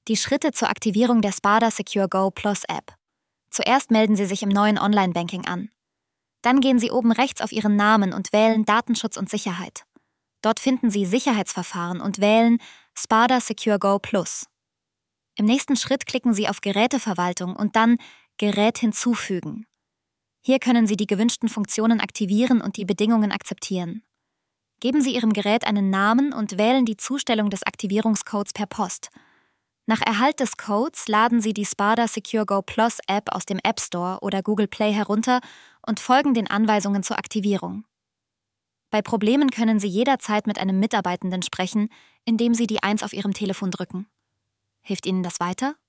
Die Schritte zur Aktivierung der Spada Secure Go Plus App. Zuerst melden Sie sich im neuen Online-Banking an. Dann gehen Sie oben rechts auf Ihren Namen und wählen Datenschutz und Sicherheit. Dort finden Sie Sicherheitsverfahren und wählen Spada Secure Go Plus. Im nächsten Schritt klicken Sie auf Geräteverwaltung und dann Gerät hinzufügen. Hier können Sie die gewünschten Funktionen aktivieren und die Bedingungen akzeptieren. Geben Sie Ihrem Gerät einen Namen und wählen die Zustellung des Aktivierungscodes per Post. Nach Erhalt des Codes laden Sie die Spada Secure Go Plus App aus dem App Store oder Google Play herunter und folgen den Anweisungen zur Aktivierung. Bei Problemen können Sie jederzeit mit einem Mitarbeitenden sprechen, indem Sie die 1 auf Ihrem Telefon drücken. Hilft Ihnen das weiter?